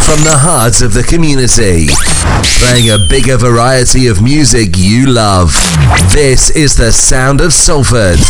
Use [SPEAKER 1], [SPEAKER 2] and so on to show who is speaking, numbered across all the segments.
[SPEAKER 1] from the heart of the community, playing a bigger variety of music you love. This is the sound of Salford.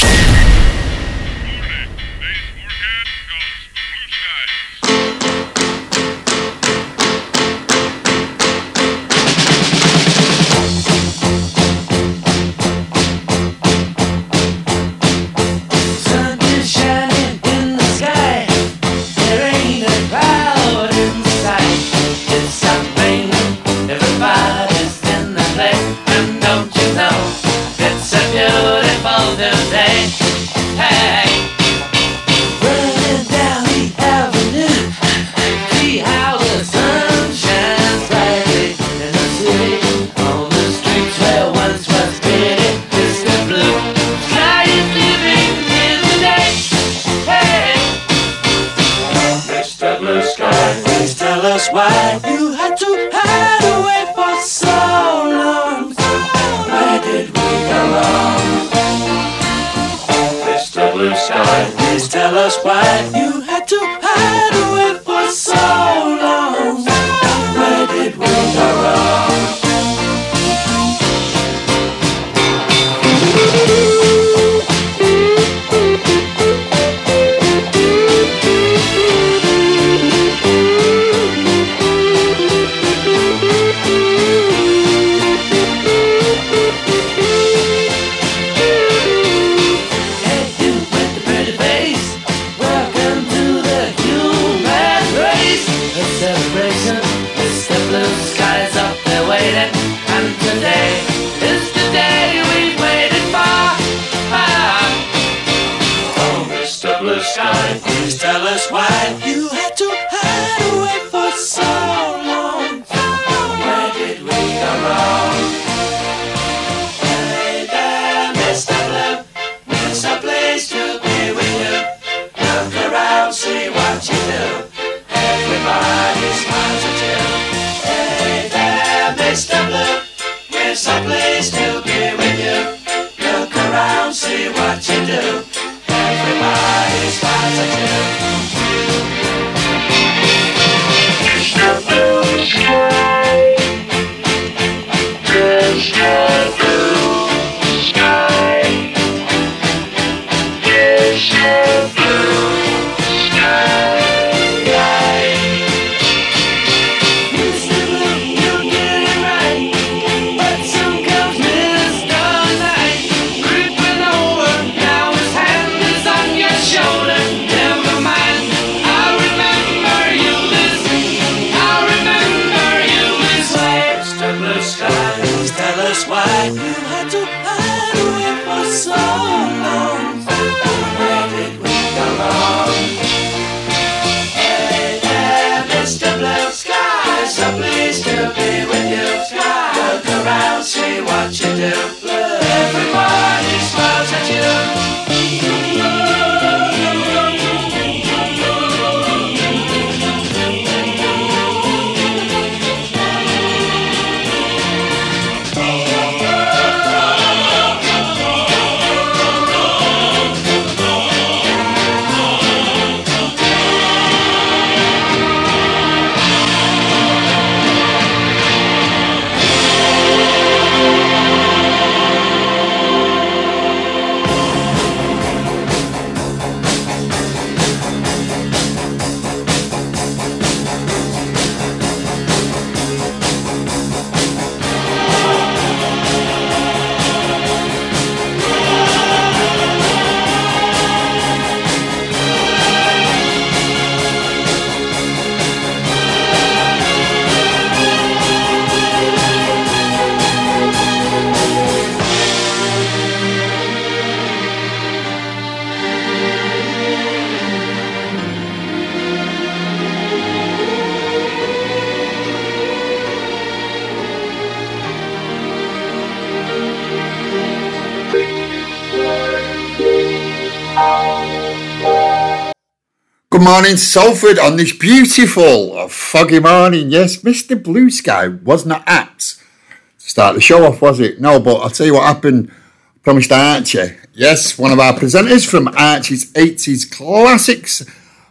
[SPEAKER 2] Good morning, Salford, on this beautiful foggy morning. Yes, Mr. Blue Sky was not at to start the show off, was it? No, but I'll tell you what happened. Promised Archie. Yes, one of our presenters from Archie's 80s Classics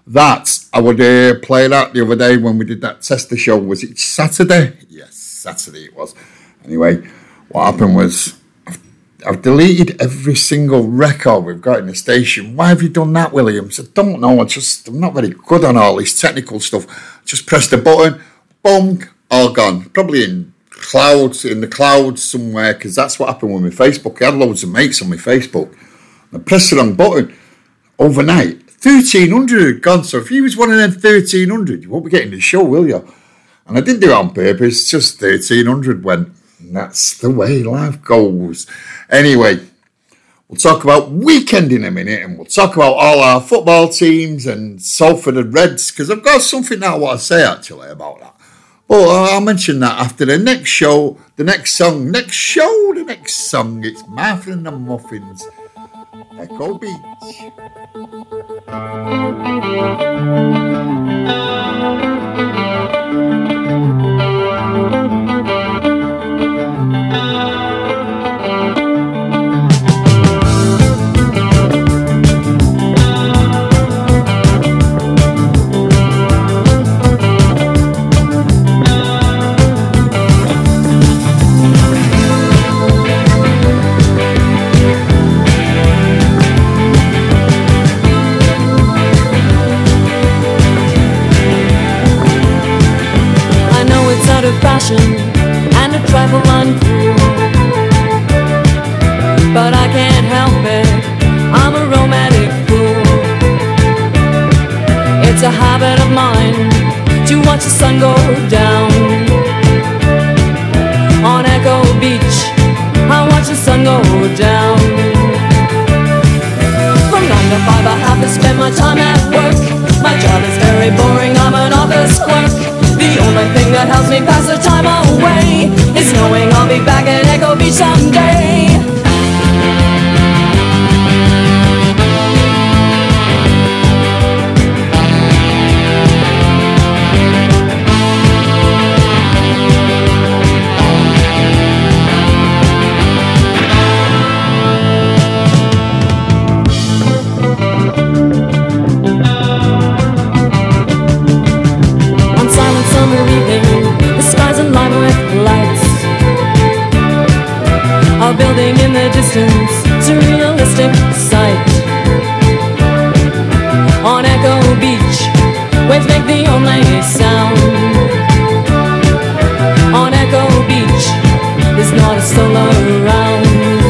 [SPEAKER 2] That, I would play that the other day when we did that tester show. Was it Saturday? Yes, Saturday it was. Anyway, what happened was I've deleted every single record we've got in the station. Why have you done that, Williams? I don't know. I'm not very good on all this technical stuff. Just press the button, boom, all gone. Probably in the clouds somewhere, because that's what happened with my Facebook. I had loads of mates on my Facebook. I pressed the wrong button overnight. 1,300 had gone. So if you was one of them 1,300, you won't be getting the show, will you? And I didn't do it on purpose. Just 1,300 went. And that's the way life goes. Anyway, we'll talk about weekend in a minute, and we'll talk about all our football teams and Salford and Reds, because I've got something that I want to say actually about that. But I'll mention that after the next show, the next song. It's Martha and the Muffins, Echo Beach.
[SPEAKER 3] Fashion and a trifle uncool, but I can't help it, I'm a romantic fool. It's a habit of mine to watch the sun go down. On Echo Beach, I watch the sun go down. From 9 to 5 I have to spend my time at work. My job is very boring, I'm an office clerk. The only thing that helps me pass the time away is knowing I'll be back at Echo Beach someday. A building in the distance, it's a realistic sight. On Echo Beach, waves make the only sound. On Echo Beach, there's not a soul around.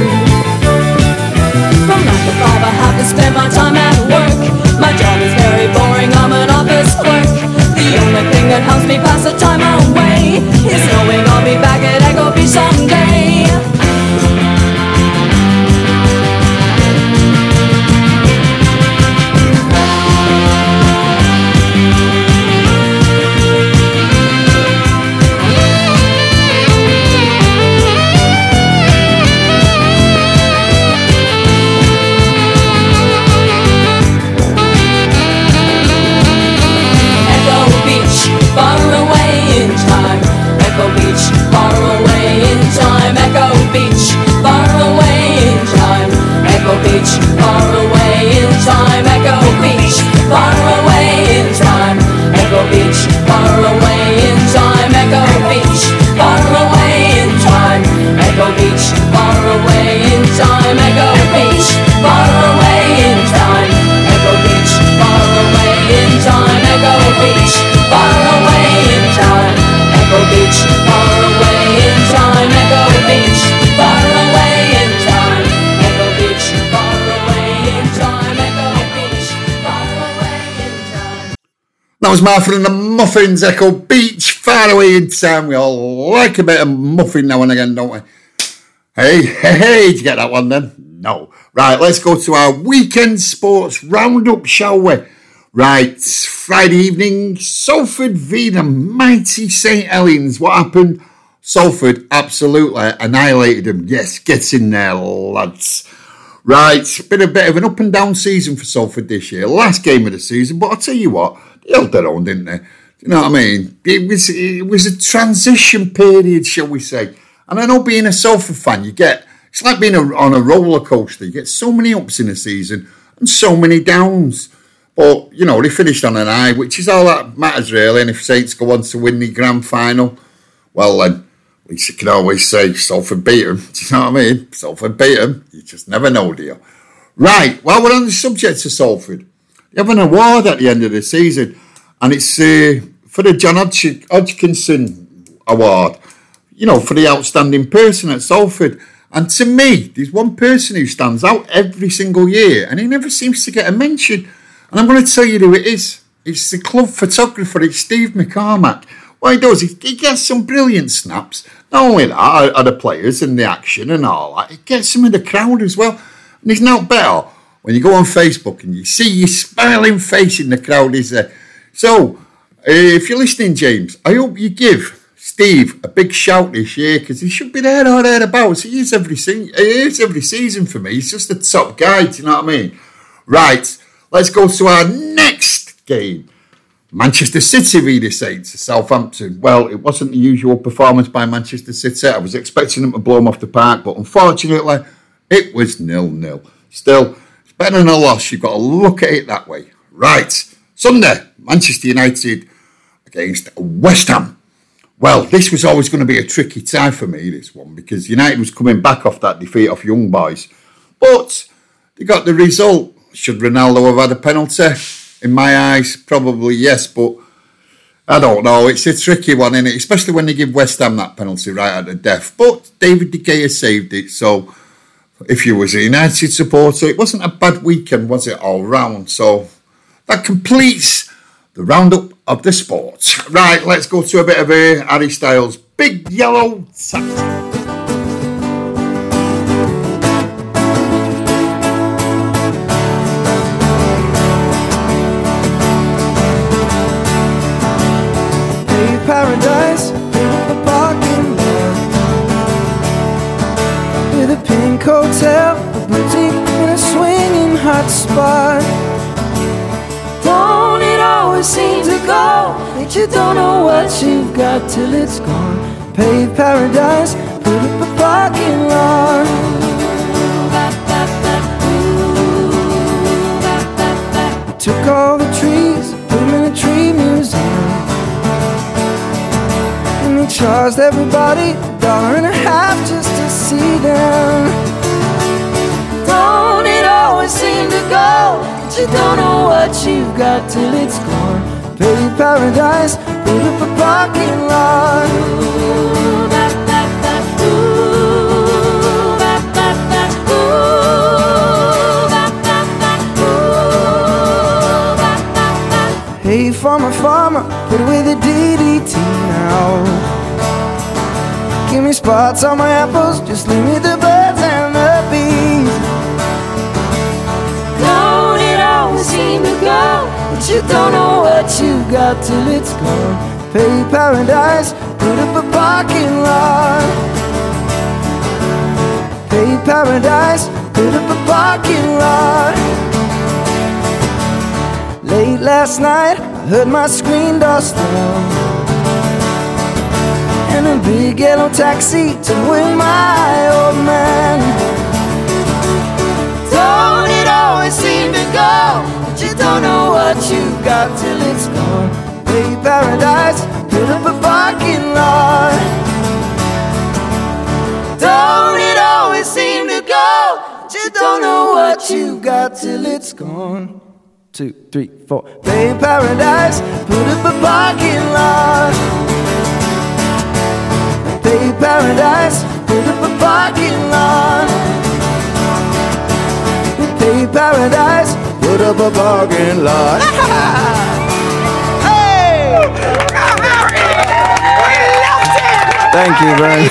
[SPEAKER 3] From 9 to 5 I have to spend my time at work. My job is very boring, I'm an office clerk. The only thing that helps me pass the time away is knowing I'll be back at Echo Beach someday.
[SPEAKER 2] That was Martha and the Muffins, Echo Beach, far away in time. We all like a bit of muffin now and again, don't we? Hey, did you get that one then? No. Right, let's go to our weekend sports roundup, shall we? Right, Friday evening, Salford v the mighty St Helens. What happened? Salford absolutely annihilated them. Yes, get in there, lads. Right, it's been a bit of an up and down season for Salford this year. Last game of the season, but I'll tell you what, they held their own, didn't they? You know what I mean? It was a transition period, shall we say. And I know being a Salford fan, it's like being on a roller coaster. You get so many ups in a season and so many downs. But, you know, they finished on an high, which is all that matters, really. And if Saints go on to win the grand final, well, then, we can always say Salford beat them. Do you know what I mean? Salford beat them. You just never know, do you? Right, while we're on the subject of Salford, they have an award at the end of the season, and it's for the John Hodgkinson Award, you know, for the outstanding person at Salford. And to me, there's one person who stands out every single year, and he never seems to get a mention. And I'm going to tell you who it is. It's the club photographer, it's Steve McCormack. What he does, he gets some brilliant snaps. Not only that, of the players and the action and all that, he gets some of the crowd as well. And it's not better when you go on Facebook and you see your smiling face in the crowd is there. So, if you're listening, James, I hope you give Steve a big shout this year, because he should be there or thereabouts. He is every season for me. He's just a top guy, do you know what I mean? Right, let's go to our next game. Manchester City v the Saints to Southampton. Well, it wasn't the usual performance by Manchester City. I was expecting them to blow them off the park, but unfortunately, it was 0-0. Still, it's better than a loss. You've got to look at it that way. Right, Sunday, Manchester United against West Ham. Well, this was always going to be a tricky tie for me, this one, because United was coming back off that defeat off Young Boys. But they got the result. Should Ronaldo have had a penalty? In my eyes, probably yes, but I don't know. It's a tricky one, isn't it? Especially when they give West Ham that penalty right at the death. But David De Gea saved it, so if you was a United supporter, it wasn't a bad weekend, was it, all round? So that completes the roundup of the sports. Right, let's go to a bit of Harry Styles' Big Yellow Taxi.
[SPEAKER 4] Paradise in the parking lot with a pink hotel, a boutique, and a swinging hot spot. Don't it always seem to go that you don't know what you've got till it's gone? Paved paradise, put up a parking lot. Took all the trees, put them in a tree museum. They charged everybody $1.50 just to see them. Don't it always seem to go that you don't know what you've got till it's gone? Paved paradise, put up a parking lot. Ooh, da, da, da, ooh, da, da, da, ooh, da, da, da, ooh, da, da, da. Hey, farmer, put away the DDT now. Give me spots on my apples, just leave me the birds and the bees. Don't it always seem to go that you don't know what you got till it's gone? Pay paradise, put up a parking lot. Pay paradise, put up a parking lot. Late last night, I heard my screen door slam, and a big yellow taxi took away my old man. Don't it always seem to go that you don't know what you got till it's gone? Pay paradise, put up a parking lot. Don't it always seem to go that you don't know what you got till it's gone? 2, 3, 4. Pay paradise, put up a parking lot. Pay paradise, put up a parking lot. Pay paradise, put up a parking lot. Hey! Thank you, Brian.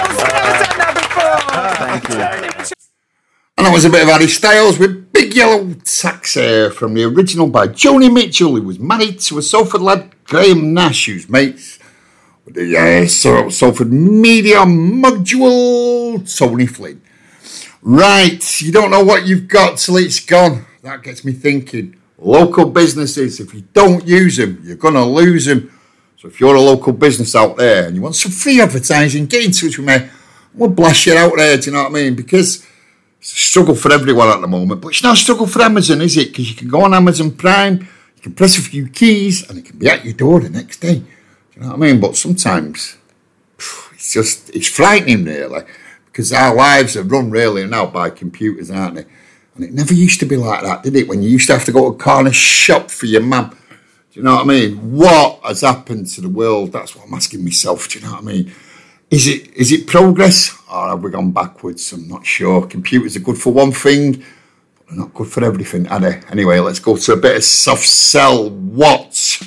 [SPEAKER 4] Thank you.
[SPEAKER 2] And that was a bit of Harry Styles with Big Yellow Taxi from the original by Joni Mitchell, who was married to a Salford lad, Graham Nash, who's mates with the Salford Media Module, Tony Flynn. Right, you don't know what you've got till it's gone. That gets me thinking. Local businesses, if you don't use them, you're going to lose them. So if you're a local business out there and you want some free advertising, get in touch with me. We'll blast you out there, do you know what I mean? Because It's a struggle for everyone at the moment, but it's not a struggle for Amazon, is it? Because you can go on Amazon Prime, you can press a few keys, and it can be at your door the next day. Do you know what I mean? But sometimes it's frightening, really, because our lives are run really now by computers, aren't they? And it never used to be like that, did it? When you used to have to go to a corner shop for your mum. Do you know what I mean? What has happened to the world? That's what I'm asking myself. Do you know what I mean? Is it progress, or have we gone backwards? I'm not sure. Computers are good for one thing, but they're not good for everything, are they? Anyway, let's go to a bit of Soft Cell Watts.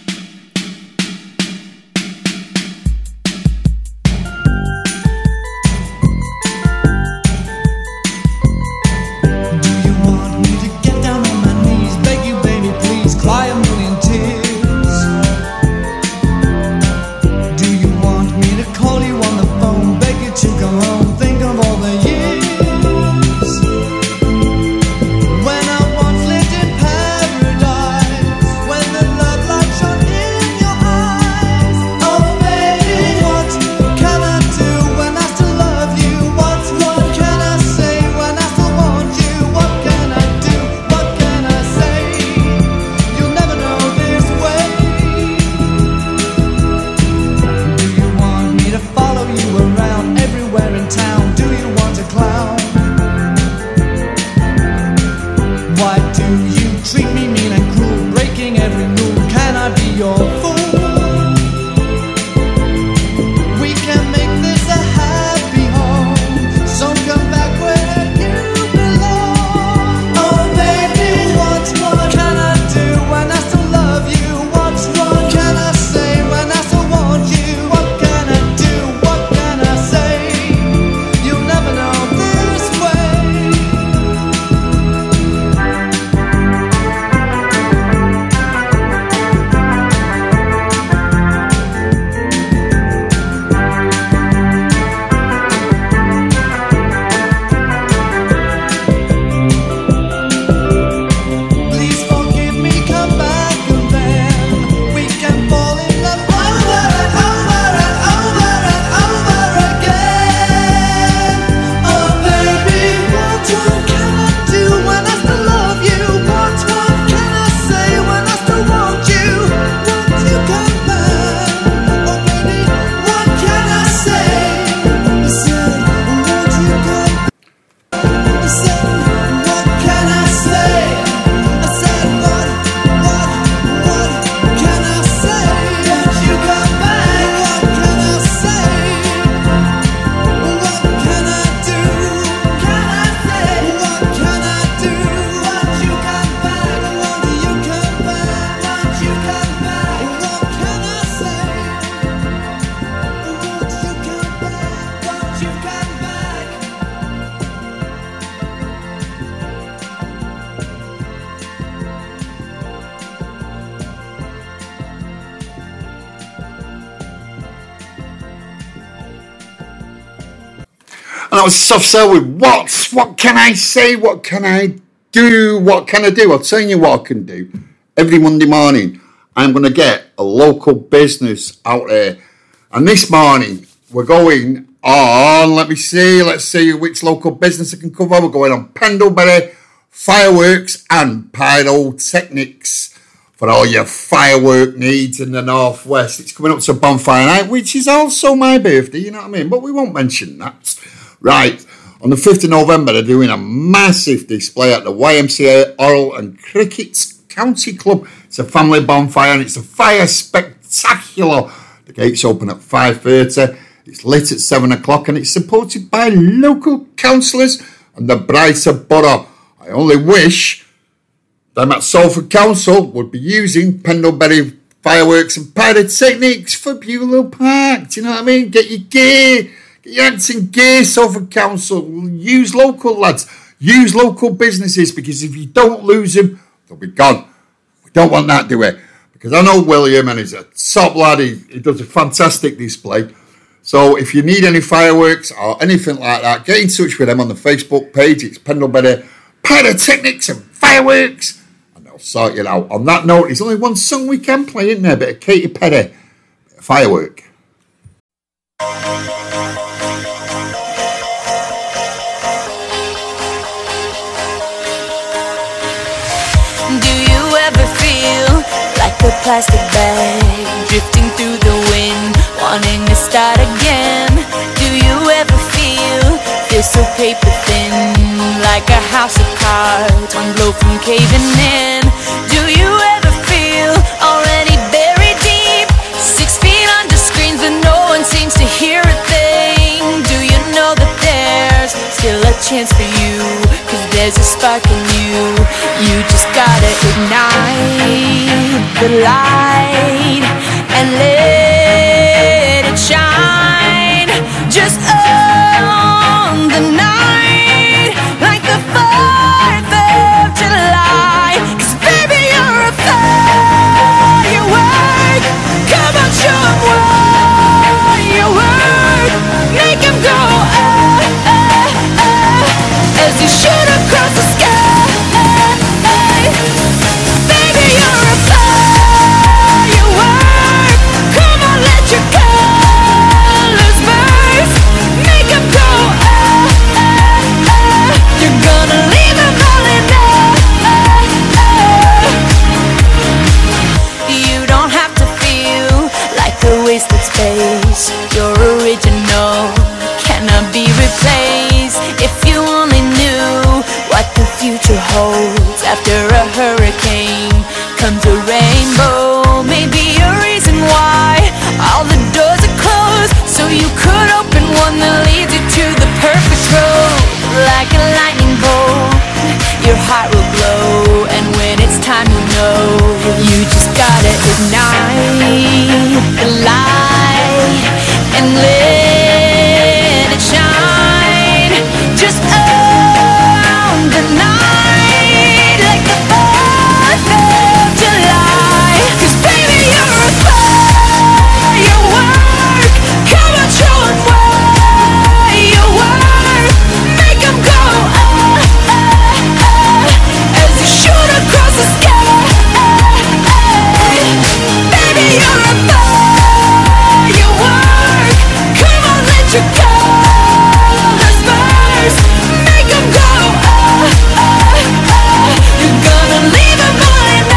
[SPEAKER 2] And that was Soft Cell with Watts. What can I say? What can I do? What can I do? I'll tell you what I can do. Every Monday morning, I'm going to get a local business out there. And this morning, we're going on, let's see which local business I can cover. We're going on Pendlebury, Fireworks and Pyrotechnics for all your firework needs in the Northwest. It's coming up to Bonfire Night, which is also my birthday, you know what I mean? But we won't mention that. Right, on the 5th of November, they're doing a massive display at the YMCA Oral and Crickets County Club. It's a family bonfire and it's a fire spectacular. The gates open at 5:30. It's lit at 7 o'clock and it's supported by local councillors and the Brighter Borough. I only wish them at Salford Council would be using Pendlebury Fireworks and Pyrotechnics for Beulah Park. Do you know what I mean? Get your gear. Get your ants in gear, Salford Council. Use local lads. Use local businesses, because if you don't lose them, they'll be gone. We don't want that, do we? Because I know William and he's a top lad. He does a fantastic display. So if you need any fireworks or anything like that, get in touch with them on the Facebook page. It's Pendlebury Pyrotechnics and Fireworks, and they'll sort you out. On that note, there's only one song we can play, isn't there? A bit of Katy Perry, Firework.
[SPEAKER 3] plastic bag, drifting through the wind, wanting to start again. Do you ever feel so paper thin, like a house of cards, one blow from caving in? Do you ever feel already buried deep, 6 feet under screens but no one seems to hear a thing? Do you know that there's still a chance for you, 'cause there's a spark in you? You just gotta ignite the light and let it shine. Just on the night, like the 4th of July. 'Cause baby, you're a firework. Come on, show 'em what you work. Make 'em go as you shoot across the sky. Baby, you're a firework. Come on, let your colors burst. Make 'em go you're gonna leave 'em all in You don't have to feel like a wasted space. You're original, cannot be replaced. If you only knew what the future holds. After a hurricane comes a rainbow. Maybe a reason why all the doors are closed, so you could open one that leads you to the perfect road. Like a lightning bolt, your heart will glow, and when it's time you know, you just gotta ignite the light and let it shine. Just on the night, like the 4th of July. 'Cause baby, you're a firework. Come on, show 'em what you work. Make 'em go as you shoot across the sky. Baby, you're a firework. Come on, let your colors burst. Make 'em go you're gonna leave 'em all in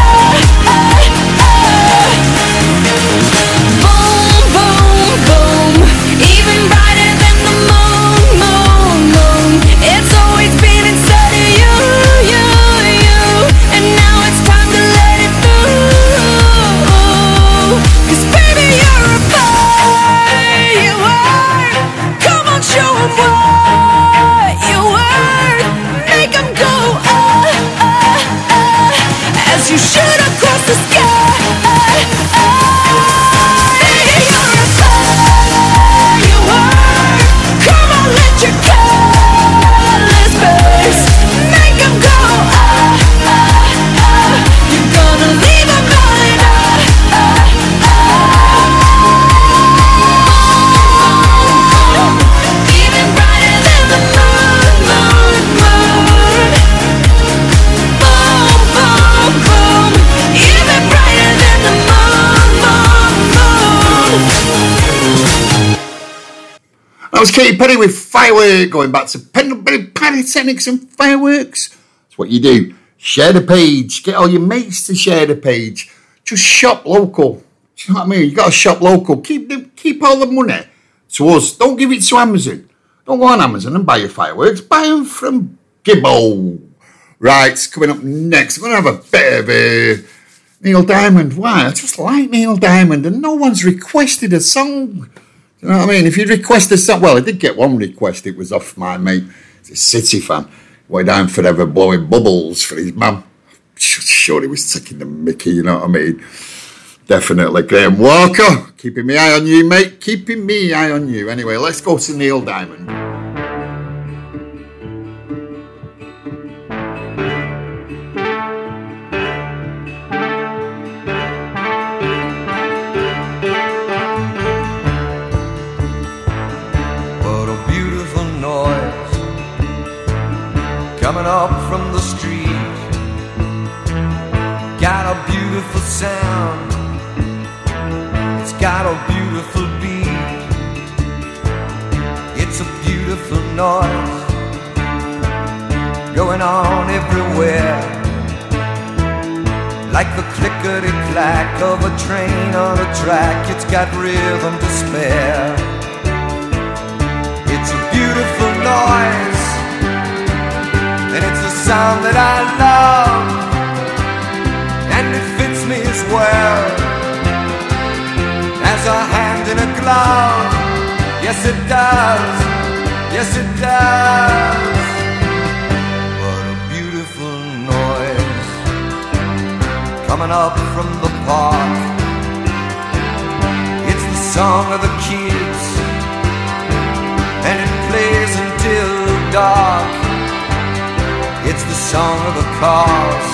[SPEAKER 3] Boom, boom, boom. Even brighter than the moon, moon, moon. It's always been inside of you, you, you. And now it's time to let it through. 'Cause baby, you're a firework. Come on, show 'em what you work. Make 'em go as you shoot across the sky. You're a firework. Come on, let your colors burst. Make 'em go you're gonna leave 'em all in even brighter than the moon, moon, moon. Boom, boom, boom. Even brighter than the moon, moon, moon.
[SPEAKER 2] That was Katy Perry with Firework, going back to Pendlebury Pyrotechnics and Fireworks. That's what you do. Share the page. Get all your mates to share the page. Just shop local. Do you know what I mean? You got to shop local. Keep all the money to us. Don't give it to Amazon. Don't go on Amazon and buy your fireworks. Buy them from Gibbo. Right, coming up next, I'm going to have a bit of Neil Diamond. Why? I just like Neil Diamond, and no one's requested a song. You know what I mean? If you'd request a song, well, I did get one request. It was off my mate. It's a City fan. Way down forever blowing bubbles for his mum. Sure, he was taking the mickey, you know what I mean? Definitely. Graham Walker, keeping me eye on you, mate. Keeping me eye on you. Anyway, let's go to Neil Diamond.
[SPEAKER 5] Coming up from the street, got a beautiful sound, it's got a beautiful beat, it's a beautiful noise going on everywhere. like the clickety-clack of a train on a track. It's got rhythm to spare. It's a beautiful noise, and it's a sound that I love, and it fits me as well as a hand in a glove. Yes, it does. Yes, it does. What a beautiful noise coming up from the park. It's the song of the kids, and it plays until dark. It's the song of the cars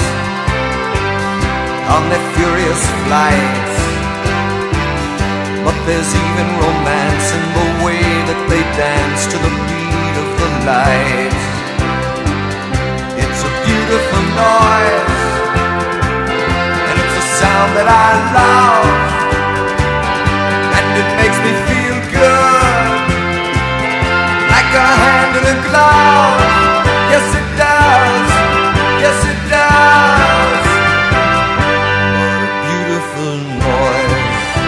[SPEAKER 5] on their furious flights. But there's even romance in the way that they dance to the beat of the light. It's a beautiful noise, and it's a sound that I love, and it makes me feel good, like a hand in a glove. Yes, it does. Yes, it does. What a beautiful noise.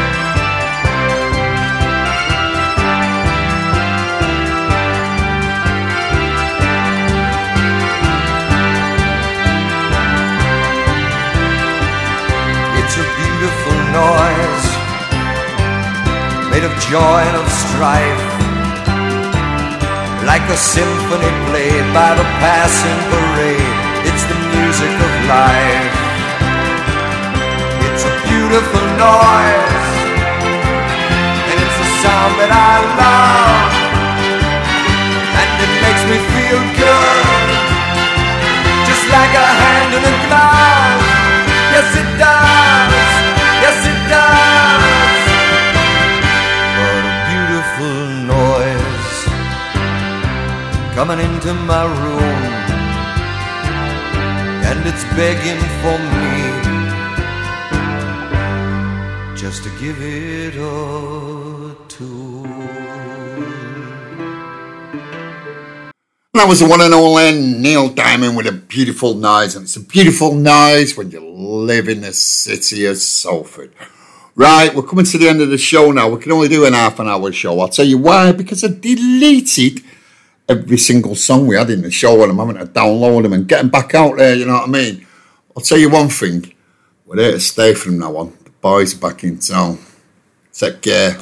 [SPEAKER 5] It's a beautiful noise, made of joy and of strife, like a symphony played by the passing parade. It's the music of life. It's a beautiful noise, and it's a sound that I love, and it makes me feel good, just like a hand in a glove. Yes, it does. Yes, it does. What a beautiful noise coming into my room, and it's begging for me just to give it a tune.
[SPEAKER 2] That was the one and only Neil Diamond with a beautiful noise, and it's a beautiful noise when you live in the city of Salford. Right, we're coming to the end of the show now. We can only do an half an hour show. I'll tell you why, because I deleted every single song we had in the show, and I'm having to download them and get them back out there, you know what I mean? I'll tell you one thing, we're there to stay from now on. The boys are back in town. Take care.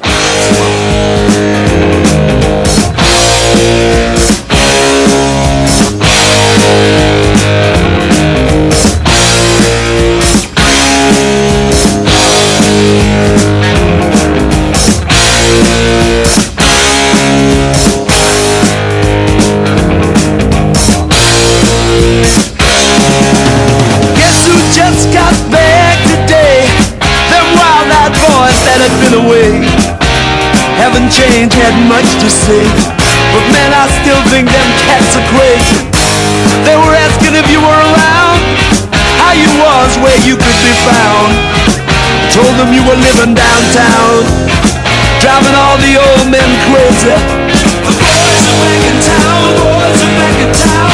[SPEAKER 4] Haven't changed, had much to say, but man, I still think them cats are crazy. They were asking if you were around, how you was, where you could be found. Told them you were living downtown, driving all the old men crazy. The boys are back in town, the boys are back in town.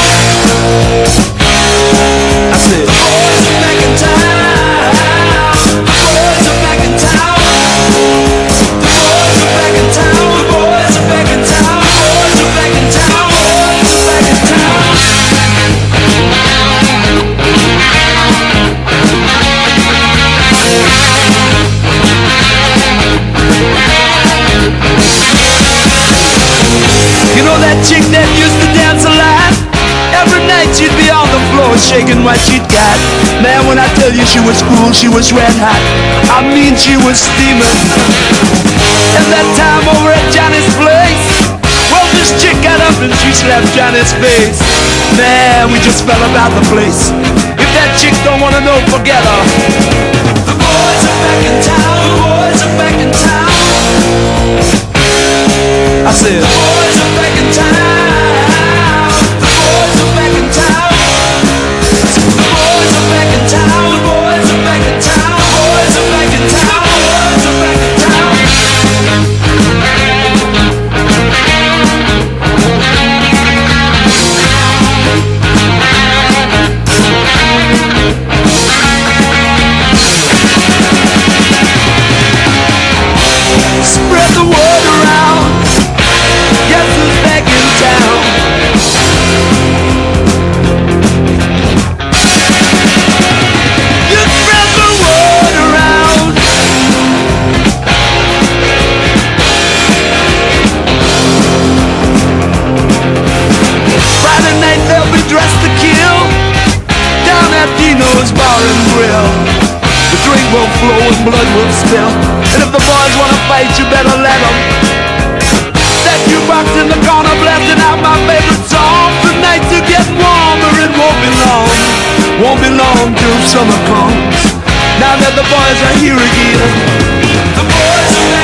[SPEAKER 4] I said, the boys are back in town, the boys are back in town. You know that chick that used to dance a lot? Every night she'd be on the floor shaking what she'd got. Man, when I tell you she was cool, she was red hot. I mean, she was steaming. And that time over at Johnny's place, well, this chick got up and she slapped Johnny's face. Man, we just fell about the place. If that chick don't wanna know, forget her. The boys are back in town, the boys are back in town. I said, the boys are back in town, the boys are back in town. The boys are back in town, the boys are back in town, the boys are back in town, the boys are back in town.
[SPEAKER 6] wanna fight, you better let them. That jukebox in the corner blasting out my favorite song. Tonight's are getting warmer, it won't be long till summer comes. Now that the boys are here again, the boys are back.